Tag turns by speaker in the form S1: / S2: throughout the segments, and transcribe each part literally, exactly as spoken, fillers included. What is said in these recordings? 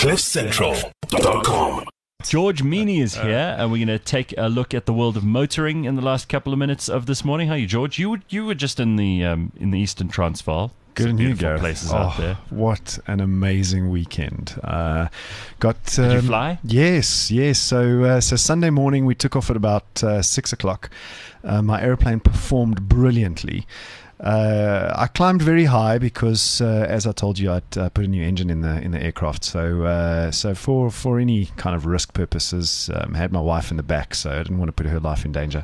S1: cliff central dot com.
S2: George Meany is here, and we're going to take a look at the world of motoring in the last couple of minutes of this morning. How are you, George? You were, you were just in the um, in the Eastern Transvaal.
S3: Good and you,
S2: Gareth. Places
S3: oh,
S2: out there.
S3: What an amazing weekend! Uh, got um,
S2: Did you fly?
S3: Yes, yes. So, uh, so Sunday morning we took off at about uh, six o'clock. Uh, my airplane performed brilliantly. Uh, I climbed very high because, uh, as I told you, I'd uh, put a new engine in the in the aircraft. So, uh, so for for any kind of risk purposes, um, I had my wife in the back, so I didn't want to put her life in danger.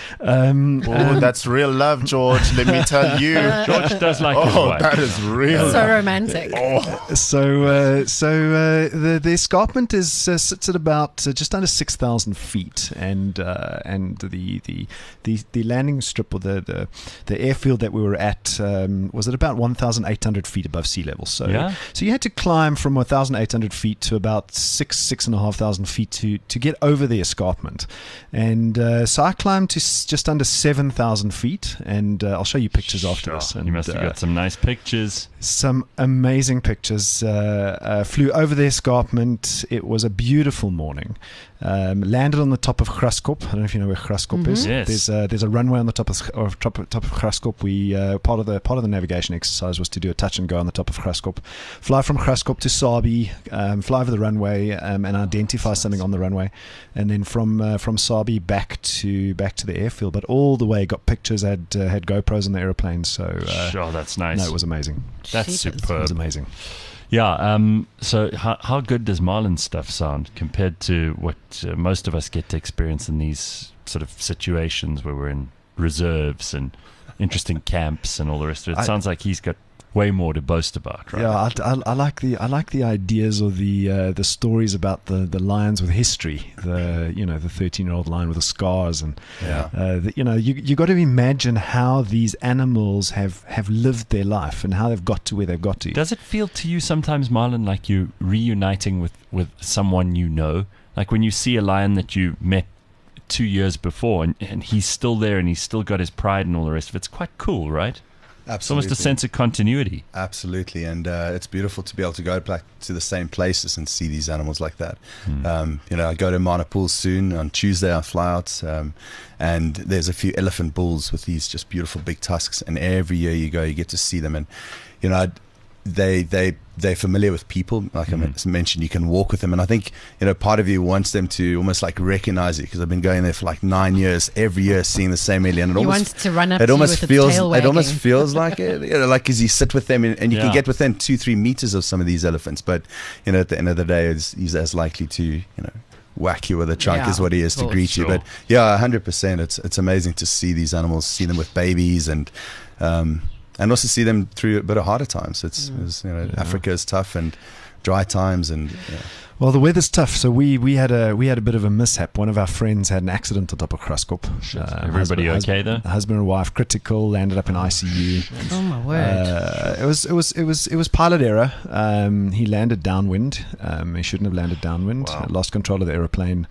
S3: Um,
S4: oh, that's real love, George. Let me tell you,
S2: George does like
S4: oh,
S2: his wife.
S4: that is real.
S5: So romantic.
S4: Oh.
S3: So, uh, so uh, the the escarpment is uh, sits at about uh, just under six thousand feet, and uh, and the, the the the landing strip or the the, the airfield that we were at um, was at about one thousand eight hundred feet above sea level. So,
S2: yeah.
S3: so you had to climb from one thousand eight hundred feet to about six six and a half thousand feet to to get over the escarpment, and uh, so I climbed to s- just under seven thousand feet, and uh, I'll show you pictures after
S2: Sure.
S3: this. And,
S2: You must have
S3: uh,
S2: got some nice pictures.
S3: Some amazing pictures. Uh, uh, flew over the escarpment. It was a beautiful morning. Um, landed on the top of Graskop. I don't know if you know where Graskop
S5: Mm-hmm.
S3: is.
S2: Yes.
S3: There's uh, there's a runway on the top of of top, top of Graskop. We uh, part of the part of the navigation exercise was to do a touch and go on the top of Graskop. Fly from Graskop to Sabi. Um, fly over the runway um, and identify something on the runway, and then from uh, from Sabi back to back to the airfield. But all the way, got pictures. Had uh, had GoPros on the aeroplane. So uh,
S2: Sure, that's nice.
S3: no, it was amazing.
S2: That's
S5: Jeepers.
S3: It
S2: superb.
S3: was amazing.
S2: Yeah. Um, so, how, how good does Marlin's stuff sound compared to what uh, most of us get to experience in these sort of situations where we're in reserves and interesting camps and all the rest of it? It
S3: I-
S2: sounds like he's got way more to boast about, right?
S3: Yeah, I, I, I like the I like the ideas or the uh, the stories about the, the lions with history. The you know the thirteen year old lion with the scars and
S4: Yeah.
S3: uh, the, you know you you got to imagine how these animals have, have lived their life and how they've got to where they've got to.
S2: Does it feel to you sometimes, Marlon, like you reuniting with, with someone you know? Like when you see a lion that you met two years before and, and he's still there and he's still got his pride and all the rest of it. It's quite cool, right? It's
S4: Absolutely.
S2: almost a sense of continuity.
S4: Absolutely, and uh, it's beautiful to be able to go back to the same places and see these animals like that.
S2: Mm.
S4: Um, you know, I go to Manapool soon on Tuesday. I fly out, um, and there's a few elephant bulls with these just beautiful big tusks. And every year you go, you get to see them, and you know, I'd, they they they're familiar with people. Like mm. I mentioned, you can walk with them, and I think you know part of you wants them to almost like recognize it because I've been going there for like nine years, every year seeing the same alien. And it
S5: You
S4: almost,
S5: want to run up
S4: it
S5: to
S4: almost
S5: you with
S4: feels
S5: its tail
S4: it almost
S5: wagging.
S4: feels like it, you know, like as you sit with them and, and you
S2: Yeah.
S4: can get within two three meters of some of these elephants, but you know at the end of the day, he's, he's as likely to you know whack you with a trunk
S5: Yeah,
S4: as what he is
S5: of
S4: to
S5: course.
S4: greet
S2: Sure.
S4: you. But yeah, one hundred percent. It's it's amazing to see these animals, see them with babies, and um, and also see them through a bit of harder times. It's,
S5: Mm.
S4: it's you know
S3: Yeah.
S4: Africa is tough and dry times, and yeah.
S3: Well, the weather's tough, so we, we had a we had a bit of a mishap. One of our friends had an accident on top of Graskop. Uh,
S2: Everybody
S3: husband,
S2: okay, though?
S3: husband, husband and wife critical, landed up in I C U.
S5: Oh my word.
S3: Uh, it was it was it was it was pilot error. Um, he landed downwind. Um, he shouldn't have landed downwind.
S2: Wow.
S3: Lost control of the aeroplane,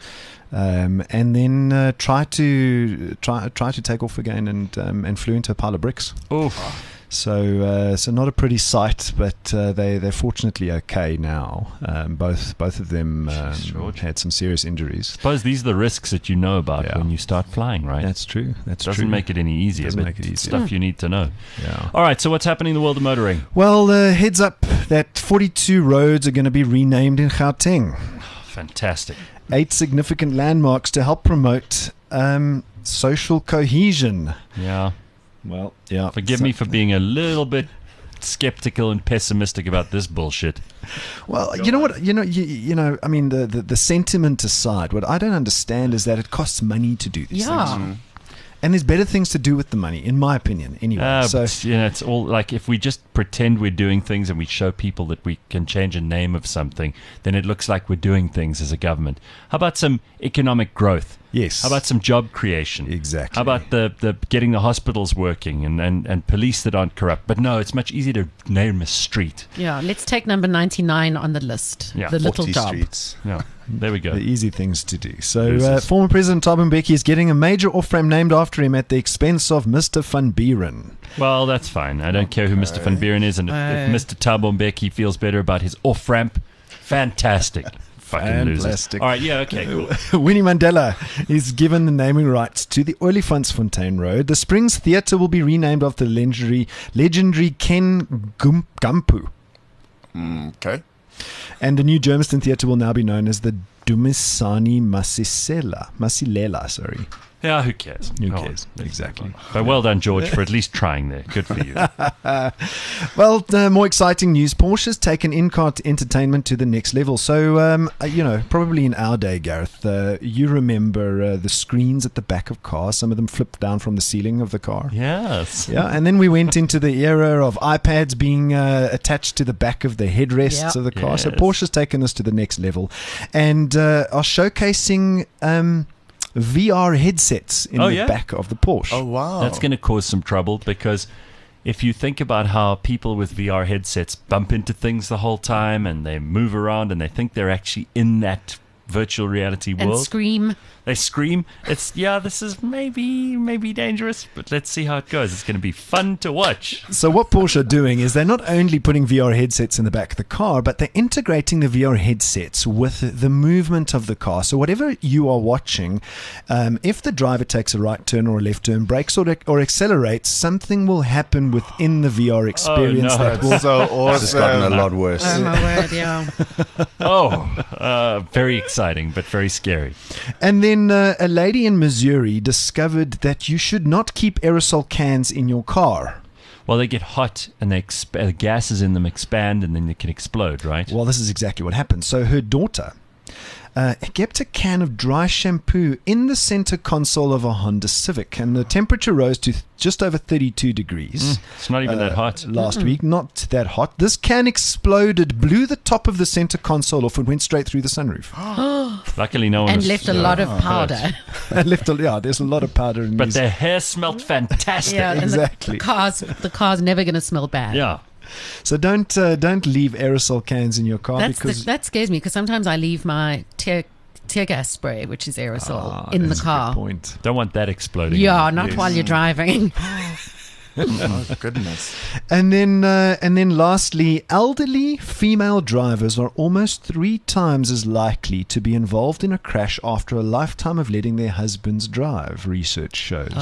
S3: um, and then uh, tried to try try to take off again and um, and flew into a pile of bricks.
S2: Oof.
S3: So, uh, so not a pretty sight, but uh, they they're fortunately okay now. Um, both both of them um,
S2: Jeez, George.
S3: had some serious injuries.
S2: Suppose these are the risks that you know about
S3: Yeah.
S2: when you start flying, right?
S3: That's true. That's
S2: Doesn't
S3: true.
S2: make it any easier,
S3: Doesn't
S2: but
S3: make it easier.
S2: stuff you need to know.
S3: Yeah.
S2: All right, so what's happening in the world of motoring?
S3: Well, uh, heads up that forty-two roads are going to be renamed in Gauteng.
S2: Fantastic.
S3: Eight significant landmarks to help promote um, social cohesion.
S2: Yeah.
S3: Well, yeah.
S2: Forgive
S3: So-
S2: me for being a little bit skeptical and pessimistic about this bullshit.
S3: Well, you know what? You know, you, you know. I mean, the, the the sentiment aside, what I don't understand is that it costs money to do these
S5: Yeah.
S3: things, and there's better things to do with the money, in my opinion. Anyway,
S2: Uh,
S3: so
S2: but, you know, it's all like if we just pretend we're doing things and we show people that we can change a name of something, then it looks like we're doing things as a government. How about some economic growth?
S3: yes,
S2: How about some job creation?
S3: exactly?
S2: How about the, the getting the hospitals working and, and, and police that aren't corrupt? But no, it's much easier to name a street.
S5: Yeah, let's take number ninety-nine on the list.
S2: Yeah,
S5: the little
S4: forty
S5: job.
S4: streets.
S2: Yeah, there we go.
S3: the easy things to do? So,
S2: This
S3: uh,
S2: is-
S3: former President Thabo Mbeki is getting a major off-ramp named after him at the expense of Mister Van Buren.
S2: Well, that's fine. I don't care who Mister Van Buren is, and if, if
S5: Uh,
S2: Mister Thabo Mbeki feels better about his off-ramp, Fantastic. Fucking losers.
S3: Fantastic.
S2: All right, yeah, okay, cool.
S3: Winnie Mandela is given the naming rights to the Olifantsfontein Road. The Springs Theatre will be renamed after the legendary, legendary Ken Gum- Gampu.
S1: Mm, okay.
S3: And the new Germiston Theatre will now be known as the Dumisani Masisela. Masilela, sorry.
S2: Yeah, who cares?
S3: Who
S2: Oh,
S3: cares? Exactly.
S2: But well done, George, for at least trying there. Good for you.
S3: Well, uh, more exciting news. Porsche's taken in-car entertainment to the next level. So, um, uh, you know, probably in our day, Gareth, uh, you remember uh, the screens at the back of cars. Some of them flipped down from the ceiling of the car.
S2: Yes.
S3: Yeah, and then we went into the era of iPads being uh, attached to the back of the headrests
S5: Yep.
S3: of the car. So
S2: Yes.
S3: Porsche's taken us to the next level and uh, are showcasing um, V R headsets in
S2: Oh,
S3: the
S2: yeah?
S3: back of the Porsche.
S1: Oh, wow.
S2: That's going to cause some trouble because if you think about how people with V R headsets bump into things the whole time and they move around and they think they're actually in that virtual reality
S5: And
S2: world,
S5: scream.
S2: they scream. It's, yeah, this is maybe, maybe dangerous, but let's see how it goes. It's going to be fun to watch.
S3: So what Porsche are doing is they're not only putting V R headsets in the back of the car, but they're integrating the V R headsets with the movement of the car. So whatever you are watching, um, if the driver takes a right turn or a left turn, brakes or, or accelerates, something will happen within the V R experience
S2: no.
S3: that will
S1: That's so
S4: It's just gotten a
S1: awesome.
S4: lot worse.
S5: Oh, my word, yeah.
S2: Oh, uh, very exciting, but very scary.
S3: And then uh, a lady in Missouri discovered that you should not keep aerosol cans in your car.
S2: Well, they get hot and they exp- uh, gases in them expand and then they can explode, right?
S3: Well, this is exactly what happened. So her daughter uh, kept a can of dry shampoo in the center console of a Honda Civic, and the temperature rose to th- just over thirty-two degrees.
S2: It's not even that
S3: uh,
S2: hot.
S3: Last week, not that hot. This can exploded, blew the top of the center console off, and went straight through the sunroof.
S2: Luckily, no one
S5: And
S2: was,
S5: left a
S2: uh,
S5: lot of
S2: hurt.
S5: powder.
S3: And left a, yeah, there's a lot of powder in
S2: But
S3: these.
S2: their hair smelled fantastic.
S5: Yeah, and
S3: Exactly.
S5: the, the car's the car's never going to smell bad.
S2: Yeah.
S3: So don't uh, don't leave aerosol cans in your car
S5: That's the,
S3: because
S5: that scares me because sometimes I leave my tear tear gas spray, which is aerosol,
S3: Ah,
S5: in the
S3: that's a good
S5: car.
S3: point.
S2: Don't want that exploding.
S5: Yeah, not
S3: Yes.
S5: while you're driving.
S1: Oh, goodness.
S3: And then, uh, and then, lastly, elderly female drivers are almost three times as likely to be involved in a crash after a lifetime of letting their husbands drive. Research shows.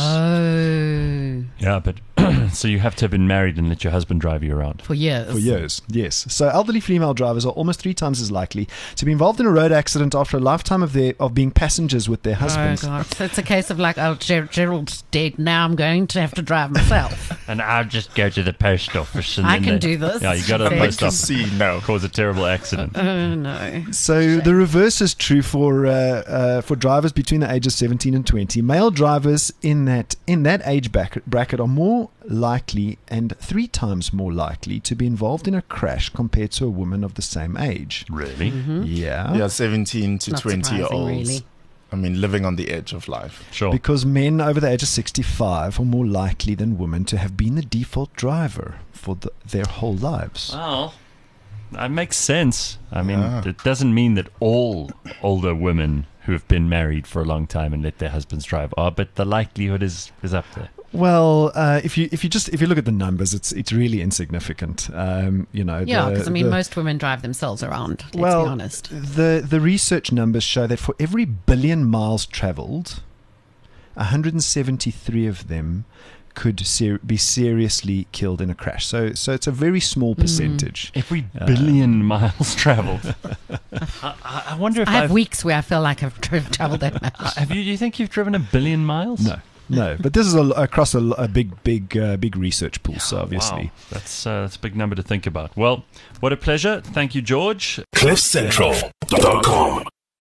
S5: Oh,
S2: Yeah, but so you have to have been married and let your husband drive you around.
S5: for years.
S3: For years, yes. So elderly female drivers are almost three times as likely to be involved in a road accident after a lifetime of their of being passengers with their
S5: Oh
S3: husbands.
S5: God! So it's a case of like, oh, Ger- Gerald's dead. Now I'm going to have to drive myself.
S2: And I'll just go to the post office. And
S5: I
S2: then
S5: can
S2: they-
S5: do this.
S2: Yeah, you go to the
S5: Very
S2: post
S1: To
S2: office.
S1: see, no.
S2: Cause a terrible accident.
S5: Oh no!
S3: So the reverse is true for uh, uh, for drivers between the ages seventeen and twenty. Male drivers in that in that age bracket, bracket are more likely and three times more likely to be involved in a crash compared to a woman of the same age.
S2: Really?
S3: Yeah.
S1: Yeah, seventeen to
S5: Not
S1: twenty year
S5: surprising,
S1: olds.
S5: really.
S1: I mean, living on the edge of life.
S2: Sure.
S3: Because men over the age of sixty-five are more likely than women to have been the default driver for the, their whole lives.
S2: Well, that makes sense. I mean,
S1: Yeah.
S2: it doesn't mean that all older women who have been married for a long time and let their husbands drive are, but the likelihood is, is up there.
S3: Well, uh, if you if you just if you look at the numbers, it's it's really insignificant. Um, you know.
S5: Yeah,
S3: the-
S5: because I mean,
S3: the-
S5: most women drive themselves around. Let's
S3: well,
S5: be honest.
S3: The the research numbers show that for every billion miles traveled, one hundred seventy-three of them could ser- be seriously killed in a crash. So so it's a very small
S5: Mm.
S3: percentage.
S2: Every billion miles traveled. I, I- I wonder if
S5: I have
S2: I've,
S5: weeks where I feel like I've tra- traveled that much.
S2: have you. Do you think you've driven a billion miles?
S3: No, no. But this is a, across a, a big big uh, big research pool. So obviously.
S2: Wow. That's uh, that's a big number to think about. Well, what a pleasure. Thank you, George.
S1: cliff central dot com